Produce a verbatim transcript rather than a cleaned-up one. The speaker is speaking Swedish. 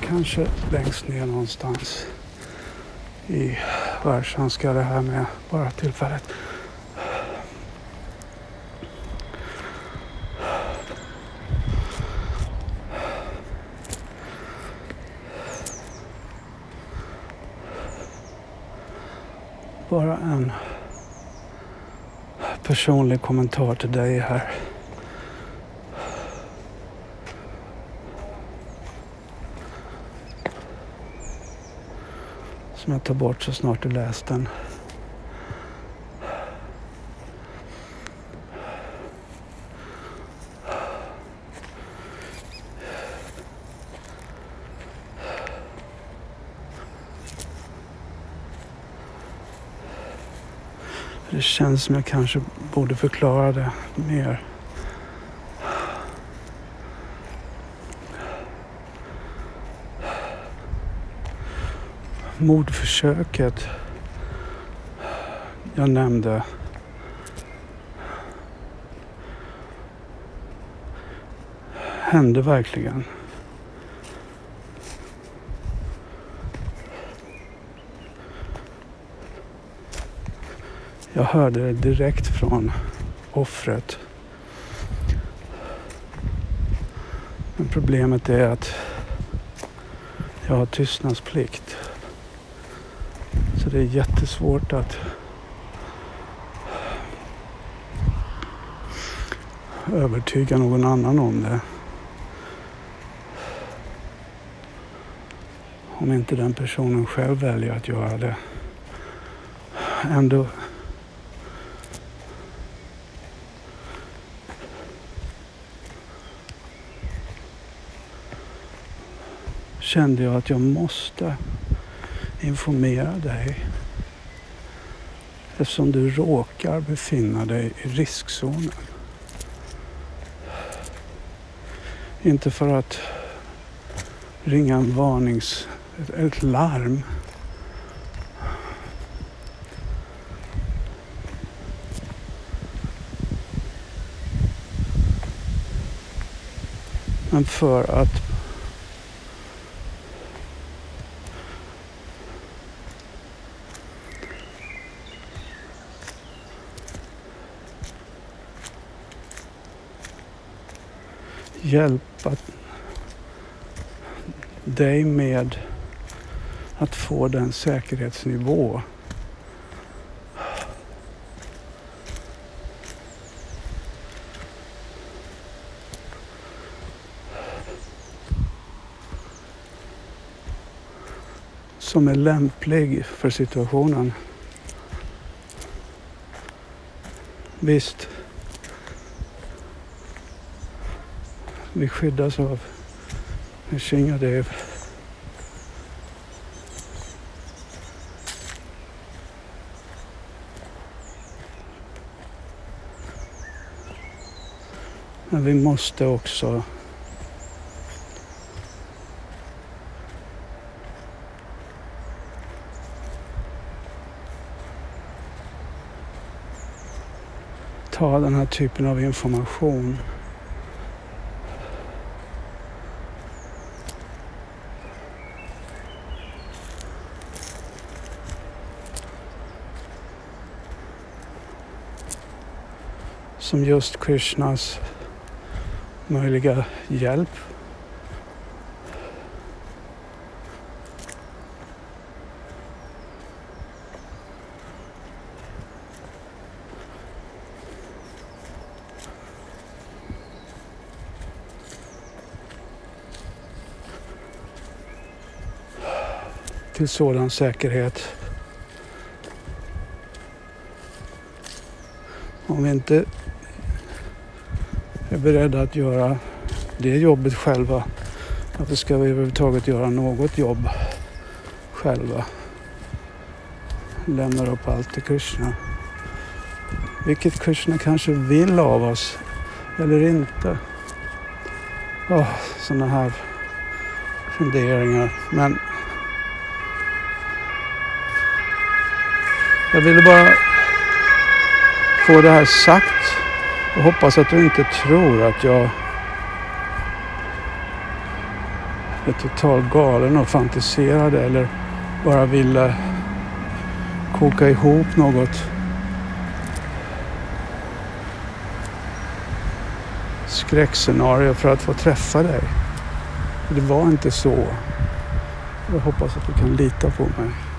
kanske längst ner någonstans i versen ska det här med bara tillfället. Bara en personlig kommentar till dig här. Som jag tar bort så snart du läst den. Det känns som jag kanske borde förklara det mer. Mordförsöket jag nämnde hände verkligen. Jag hörde det direkt från offret. Men problemet är att jag har tystnadsplikt. Så det är jättesvårt att övertyga någon annan om det. Om inte den personen själv väljer att göra det. Ändå kände jag att jag måste informera dig eftersom du råkar befinna dig i riskzonen. Inte för att ringa en varnings, ett, ett larm. Men för att hjälpa dig med att få den säkerhetsnivå som är lämplig för situationen. Visst, vi skyddas av Shingadev. Men vi måste också ta den här typen av information som just Krishnas möjliga hjälp. Till sådan säkerhet. Om vi inte är beredda att göra det jobbet själva, varför ska vi överhuvudtaget göra något jobb själva? Lämnar upp allt till Krishna. Vilket Krishna kanske vill av oss eller inte. Åh, sådana här funderingar. Men jag ville bara få det här sagt och hoppas att du inte tror att jag är totalt galen och fantiserade eller bara ville koka ihop något skräckscenario för att få träffa dig. Det var inte så. Jag hoppas att du kan lita på mig.